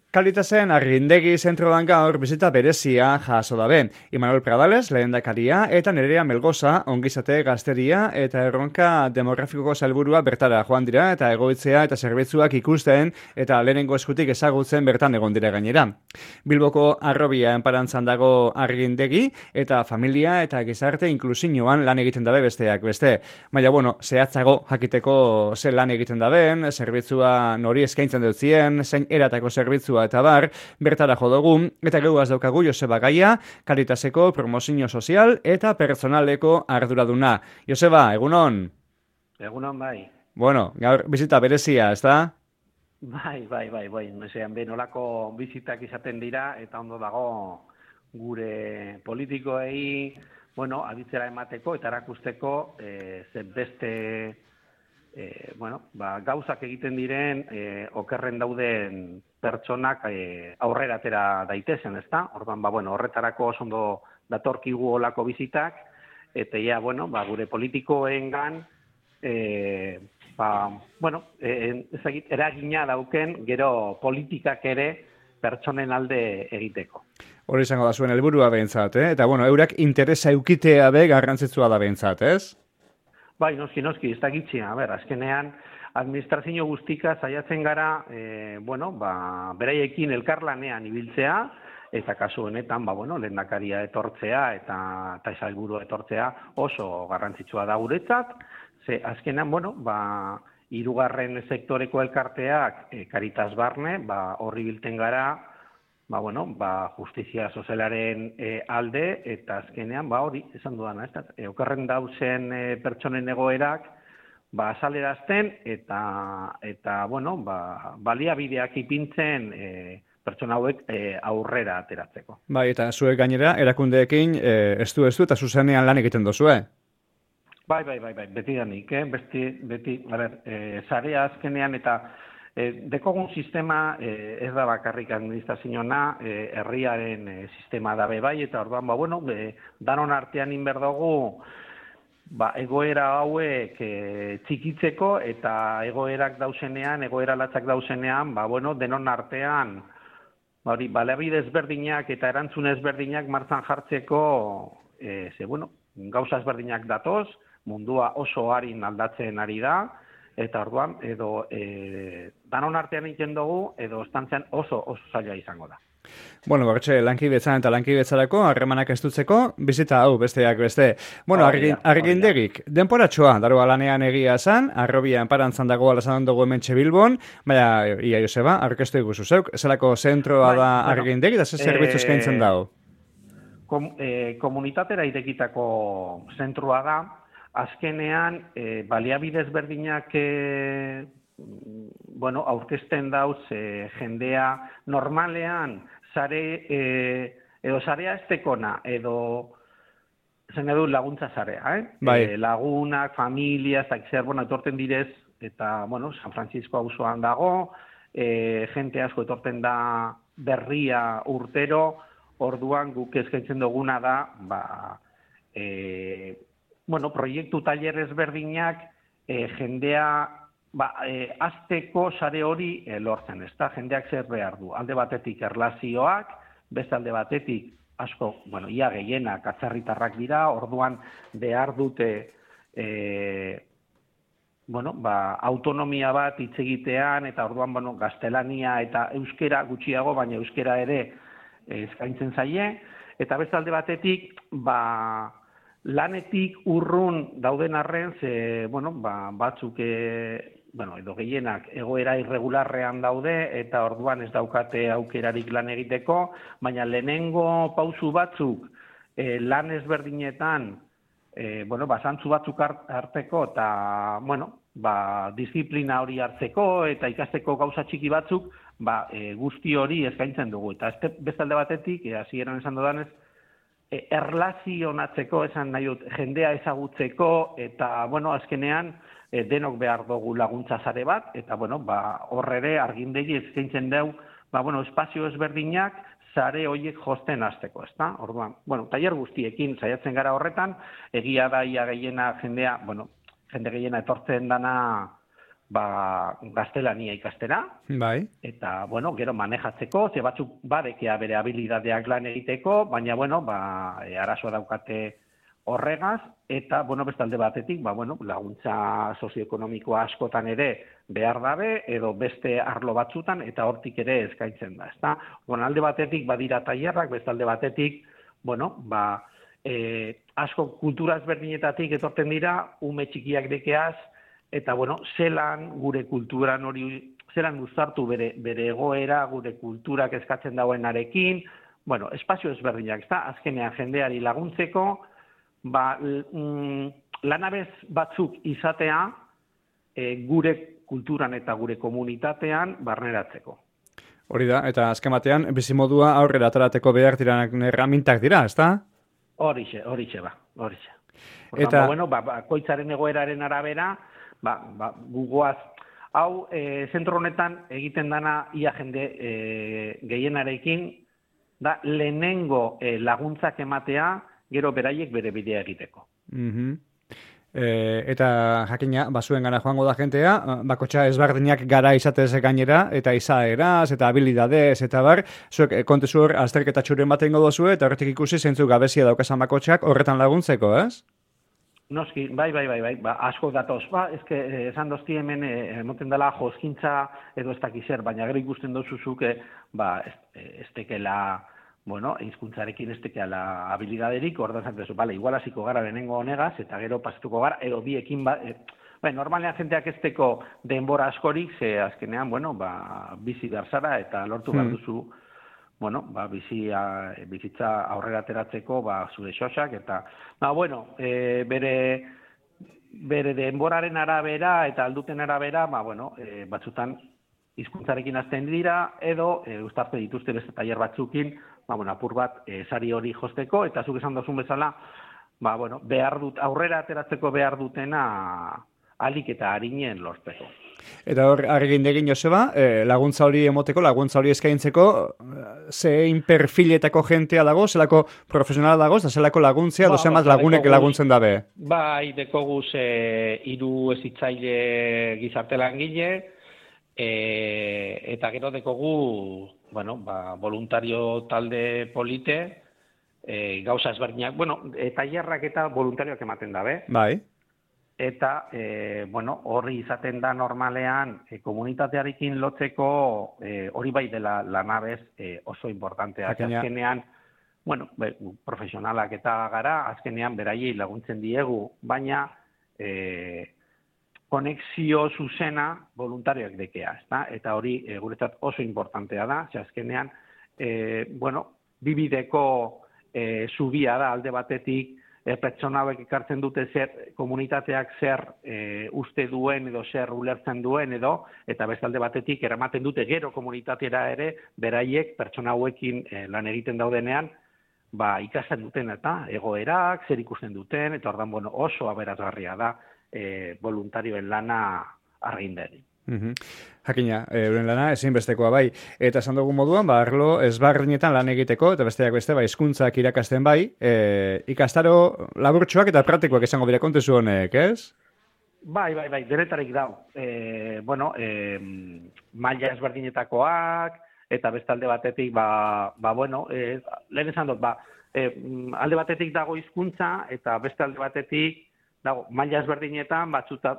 Karitasen argindegi zentroan gaur bizita berezia jaso dabe. Imanol Pradales, lehendakaria, eta Nerea Melgoza, ongizate gazteria eta erronka demografikoko sailburua bertara joan dira, eta egoitzea eta zerbitzuak ikusten eta lehenengo eskutik ezagutzen bertan egon dira gainera. Bilboko Arrobia enparantzan dago argindegi, eta familia eta gizarte inklusioan lan egiten dabe besteak beste. Baina, zehatzago jakiteko ze lan egiten dabeen, zerbitzua nori eskaintzen dutzien, zein eratako zerbitzua eta bar, bertara jo dugu, eta gehuaz daukagu Joseba Gaia, Karitaseko promozio sozial eta personaleko arduraduna. Joseba, egunon? Egunon, bai. Gaur bizita berezia, ez da? Bai. Mesean, benolako bizitak izaten dira, eta ondo dago gure politikoei, aditzera emateko eta erakusteko beste gauzak egiten diren okerren dauden pertsonak aurrera atera daitezen, ezta? Orduan, horretarako oso ondo datorkigu olako bizitak, eta gure politikoengan eragina dauken gero politikak ere pertsonen alde egiteko. Hori izango da zuen helburua behintzat, eta eurak interesa eukitea be garrantzitsua da behintzat, ez? Bai, noski, ez da gitxia. Azkenean, administrazio guztika saiatzen gara, beraiekin elkarlanean ibiltzea, eta kasu honetan, lehendakaria etortzea eta sailburua etortzea oso garrantzitsua da guretzat, ze azkenean, hirugarren sektoreko elkarteak Karitas barne, horri biltzen gara, justizia sozialaren alde, eta azkenean, hori, esan dudana, okerren dauzen pertsonen egoerak, azalerazten, eta baliabideak ipintzen pertsona hauek aurrera ateratzeko. Bai, eta zuek gainera, erakundeekin estu eta zuzenean lan egiten dozue? Bai, beti danik, beti, sarea azkenean eta dekogun sistema ez da bakarrik administrazioa, herriaren sistema dabe bai, eta orduan, danon artean inberdogu, egoera hauek txikitzeko eta egoerak dauzenean, egoera latzak dauzenean, denon artean, baliabide ezberdinak eta erantzun ezberdinak martzan jartzeko, gauza ezberdinak datoz, mundua oso harin aldatzen ari da, eta orduan, edo danon artean egiten dugu, edo estantzean oso zaila izango da. Lankidetzan eta lankidetzarako harremanak estutzeko, bizita hau besteak beste. Argindegik, denporatxoa, daroa lanean egia esan, Arrobia enparantzan dago alazan dugu hementxe Bilbon, baina, ia Joseba, arkestu iguzu zeuk, zelako zentroa da argindegi, eta ze zerbitzu eskaintzen dago? Komunitatera irekitako zentroa da, azkenean, baliabidez berdinak aurkezten dauz jendea normalean sarea estekona edo laguntza sarea, lagunak, familia, etorten direz, eta San Francisco auzoan dago, jente asko etorten da berria urtero, orduan guk eskaintzen duguna da, proiektu taller ezberdinak jendea azteko sare hori lortzen, ez da, jendeak zer behar du. Alde batetik erlazioak, beste alde batetik asko, ia gehienak atzerritarrak dira, orduan behar dute autonomia bat hitz egitean, eta orduan gaztelania eta euskera gutxiago, baina euskera ere eskaintzen zaie, eta beste alde batetik, lanetik urrun dauden arren, batzuk edo gehienak egoera irregularrean daude, eta orduan ez daukate aukerarik lan egiteko, baina lehenengo pausu batzuk lan ezberdinetan, zantzu batzuk hartzeko, eta, disiplina hori hartzeko, eta ikasteko gauza txiki batzuk, guzti hori eskaintzen dugu. Eta beste alde batetik, hasieran esan dudanez, erlazionatzeko, esan nahi dut, jendea ezagutzeko, eta, azkenean, denok behar dugu laguntza sare bat, eta, horre argindegi eskaintzen dugu, espazio ezberdinak, sare horiek josten hasteko, ezta? Orduan, tailer guztiekin saiatzen gara horretan, egia da ia gehiena jende gehiena etortzen dana gaztelania ikastera, Bai. eta, bueno, gero manejatzeko, ze batzuk badekea bere habilidadeak lan egiteko, baina, bueno, arazoa daukate horregaz, eta, bueno, bestalde batetik, laguntza sozioekonomikoa askotan ere behar dabe, edo beste arlo batzutan, eta hortik ere eskaintzen da, ezta? Alde batetik badira tailerrak, bestalde batetik, asko kultura ezberdinetatik etortzen dira, ume txikiak dekeaz, eta, zelan gure kulturan hori, zelan uztartu bere egoera, gure kulturak eskatzen dauenarekin, espazio ezberdinak, ezta? Azkenean jendeari laguntzeko, lanabez batzuk izatea gure kulturan eta gure komunitatean barneratzeko. Hori da, eta azken batean, bizimodua aurrera atarateko behar diranak erramintak dira, ezta? Horixe. Eta, koitzaren egoeraren arabera, gugoaz, hau, zentro honetan egiten dana ia jende gehienarekin, da lehenengo laguntzak ematea, gero beraiek bere bidea egiteko. Eta jakina, basuen gana joango da jentea, bakotxa ezberdinak gara izatez gainera, eta izaeraz, eta habilidadez, eta bar, zuek kontezu hor azterketa txuren bat egingo dozue, eta horretik ikusi zentzu gabezia daukazan bakotxak horretan laguntzeko, ez? Noski, bai, asko datoz, esan dozti hemen, emoten dela jozkintza edo ez dakizer, baina gero ikusten dozuzuk, ez tekela, hizkuntzarekin ez tekela habilidaderik, ordan zantezu, igual hasiko gara lehenengo honegaz, eta gero pasatuko gara, edo biekin, normalean jenteak ez teko denbora askorik, ze azkenean, bizi behar zara, eta lortu behar duzu, bizitza aurrera ateratzeko, zure xosak, eta, bere denboraren arabera, eta alduten arabera, batzutan hizkuntzarekin hasten dira, edo uztarte dituzte beste tailer batzukin, apur bat sari hori josteko, eta zuk esan dozun bezala, aurrera ateratzeko behar dutena alik eta harinen lortzeko. Eta hor, argin degin, Joseba, laguntza hori emoteko, laguntza hori eskaintzeko, zein perfiletako jentea dago, zelako profesionala dago, eta zelako laguntzea, dozen bat lagunek laguntzen dabe? Bai, dekoguz hiru hezitzaile gizarte langile, eta gero dekogu, voluntario talde polite, gauza ezberdinak, tailerrak eta voluntarioak ematen dabe. Bai. Eta, horri izaten da normalean, komunitatearekin lotzeko, hori bai dela lanabez oso importantea. Azkenean, profesionalak eta gara, azkenean beraiei laguntzen diegu, baina konexio zuzena voluntarioak dekea, eta hori guretzat oso importantea da, azkenean, bibideko zubia da alde batetik, pertsona hauek ekartzen dute komunitateak zer uste duen edo zer ulertzen duen edo, eta bestalde batetik eramaten dute gero komunitatera ere, beraiek pertsona hauekin lan egiten daudenean, ikasten duten eta egoerak, zer ikusten duten, eta ordan oso aberazgarria da voluntarioen lana argindari. Jakina, euren lana ezinbestekoa bai. Eta esan dugun moduan, arlo ezberdinetan lan egiteko, eta besteak beste, hizkuntzak irakasten bai, ikastaro laburtsuak eta praktikoak esango dira kontezu honek, ez? Bai, denetarik dau. Maila ezberdinetakoak, eta bestalde batetik, lehen esan dut, alde batetik dago hizkuntza, eta beste alde batetik dago maila ezberdinetan, batzuta,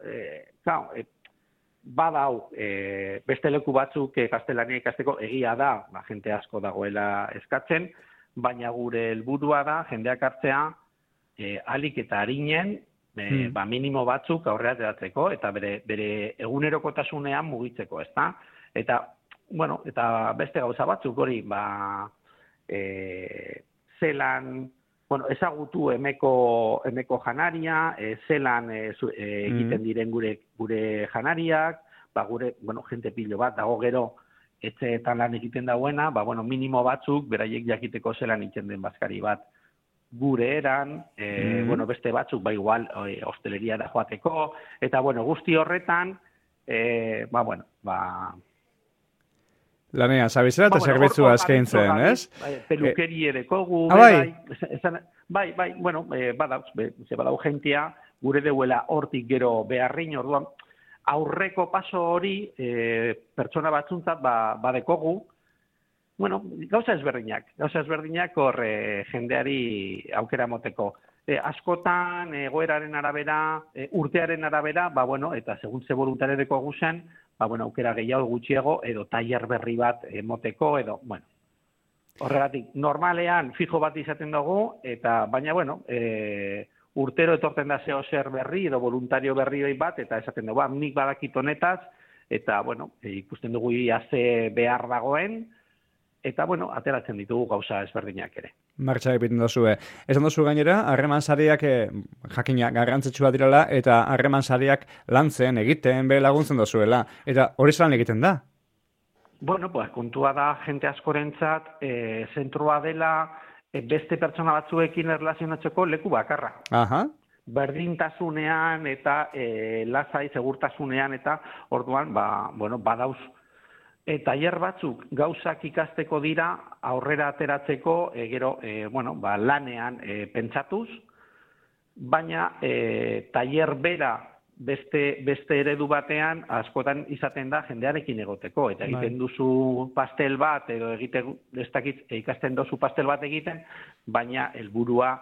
badau, beste leku batzuk gaztelania ikasteko egia da, jente asko dagoela eskatzen, baina gure helburua da, jendeak hartzea, alik eta harinen, minimo batzuk aurrera ateratzeko, eta bere egunerokotasunean mugitzeko, ezta? Eta beste gauza batzuk hori, zelan, ezagutu emeko janaria, zelan egiten diren gure janariak, jente pilo bat, dago gero etxeetan lan egiten dauena, minimo batzuk, beraiek jakiteko zelan egiten den bazkari bat gure eran, beste batzuk, igual, hosteleria da joateko, eta, guzti horretan, lanean, zabizera eta zerbitzua eskaintzen, ez? Pelukeri edekogu, badau jentia, gure deuela hortik gero beharrin, orduan, aurreko paso hori pertsona batzuntzat badekogu, bueno, gauza ezberdinak hor jendeari aukera moteko. Askotan, egoeraren arabera, urtearen arabera, bueno, eta segun ze voluntarereko guzen, bueno, aukera gehiago gutxiago, edo tailer berri bat moteko, edo, bueno. Horregatik, normalean fijo bat izaten dugu, eta baina, bueno, urtero etorten da zeo zer berri, edo voluntario berri bat, eta esaten dugu, nik badakit honetaz, eta, bueno, ikusten dugu ze behar dagoen, eta, bueno, ateratzen ditugu gauza ezberdinak ere. Martxa egiten dozue. Esan dozu gainera, harreman sariak jakina garrantzitsua direla, eta harreman sariak lantzen, egiten, be laguntzen dozuela. Eta hori zelan egiten da? Bueno, pues, kontua da jente askorentzat, zentroa dela beste pertsona batzuekin erlazionatzeko leku bakarra. Aha. Berdintasunean eta lasai segurtasunean eta orduan, bueno, badauz tailer batzuk gauzak ikasteko dira aurrera ateratzeko gero bueno, lanean pentsatuz, baina tailer bera beste eredu batean askotan izaten da jendearekin egoteko, eta egiten duzu pastel bat edo ikasten duzu pastel bat egiten, baina helburua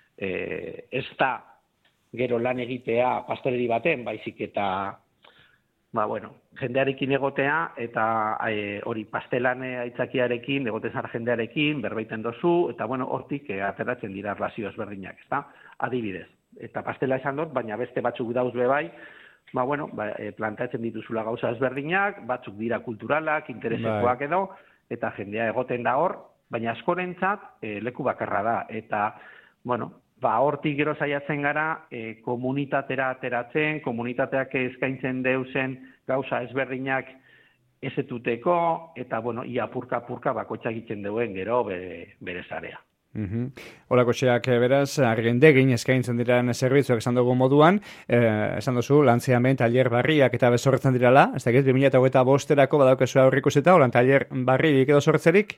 ez da gero lan egitea pasteleri baten, baizik eta bueno, jendearekin egotea, eta hori pastelan aitzakiarekin, egoten zara jendearekin, berbaiten dozu, eta bueno, hortik ateratzen dira erlazio ezberdinak, ezta? Adibidez. Eta pastela esan dut, baina beste batzuk dauz bebai, bueno, plantatzen dituzula gauza ezberdinak, batzuk dira kulturalak, interesekoak edo, eta jendea egoten da hor, baina askorentzat leku bakarra da, eta, bueno, hortik gero saiatzen gara, komunitatera ateratzen, komunitateak eskaintzen deusen gauza ezberdinak ezetuteko, eta, bueno, ia purka bakoitza egiten duen gero bere zarea. Olako txeak beraz, argendegin eskaintzen diren zerbitzuak esan dugu moduan, esan duzu, lantzeamen tailer barriak eta bezorretzen direla, ez dakit, 2025-erako badaukezu aurrikuseta, holan tailer barririk edo sortzerik?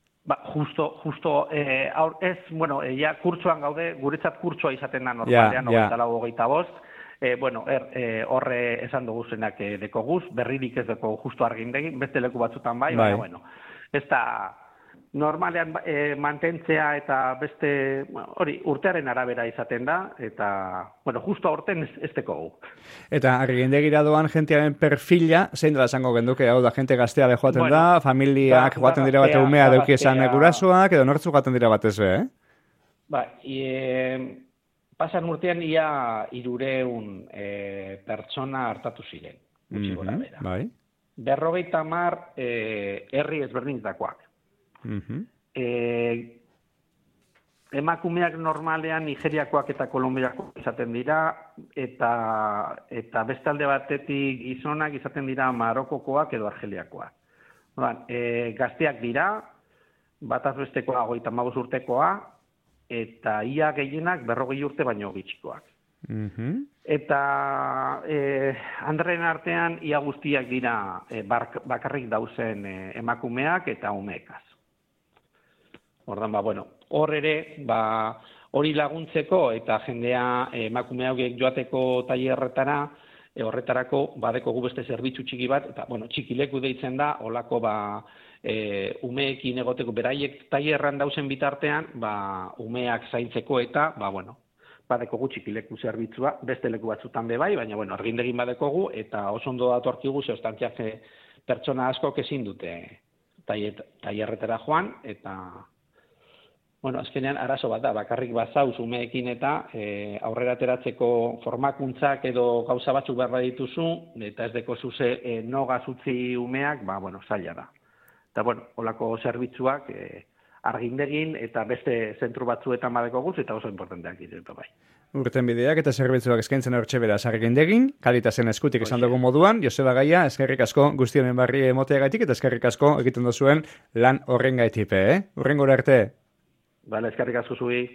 Justo, ez, bueno, ja kurtsuan gaude, guretzat kurtsua izaten da normalean, 24-25, bueno, horre esan dugu zenak dekoguz, berririk ez dekogu justo argindegin, beste leku batzutan bai, baina, bueno, ez da normalean mantentzea eta beste, hori, urtearen arabera izaten da, eta, bueno, justo aurten ez dekogu. Eta argindegira doan jentearen perfila, zein dela esango genduke, hau da, jente gaztea behoaten da, familiak joaten dira bat umea deuki esan gurasoak, edo nortzu joaten dira batez be, pasan urtean ia 300 pertsona hartatu ziren, gutxi gora bera. 50 herri ezberdinetakoak. Emakumeak normalean Nigeriakoak eta Kolonbiakoak izaten dira, eta beste alde batetik gizonak izaten dira Marokokoak edo Argeliakoak. Gazteak dira, bataz bestekoa 55 urtekoa, eta ia gehienak 40 urte baino gitxikoak. Eta andren artean ia guztiak dira bakarrik dauzen emakumeak eta umeekaz. Ordan, bueno, hor ere, hori laguntzeko eta jendea emakume hauek joateko tailerretara, horretarako badekogu beste zerbitzu txiki bat, eta, bueno, txikileku deitzen da, holako umeekin egoteko, beraiek tailerran dauzen bitartean, umeak zaintzeko eta, bueno, badekogu txikileku zerbitzua, beste leku batzutan bebai, baina, bueno, argindegin badekogu, eta oso ondo datorkigu, zehostantziak pertsona asko ezin dute tailerretara joan, eta bueno, azkenean arazo bat da, bakarrik bazauz umeekin eta aurrera ateratzeko formakuntzak edo gauza batzuk behar dituzu, eta ez deko zuze nogaz utzi umeak, bueno, zaila da. Eta, bueno, holako zerbitzuak argindegin eta beste zentru batzuetan badeko guz, eta oso importanteak ditu bai. Urten bideak eta zerbitzuak eskaintzen hortxe beraz argindegin, kalitasen eskutik esan dugu moduan, Joseba Gaia, eskerrik asko guztionen barri emoteagaitik eta eskerrik asko egiten duzuen lan horren gaitik, Urrengora arte. Bale, eskerrik asko zui.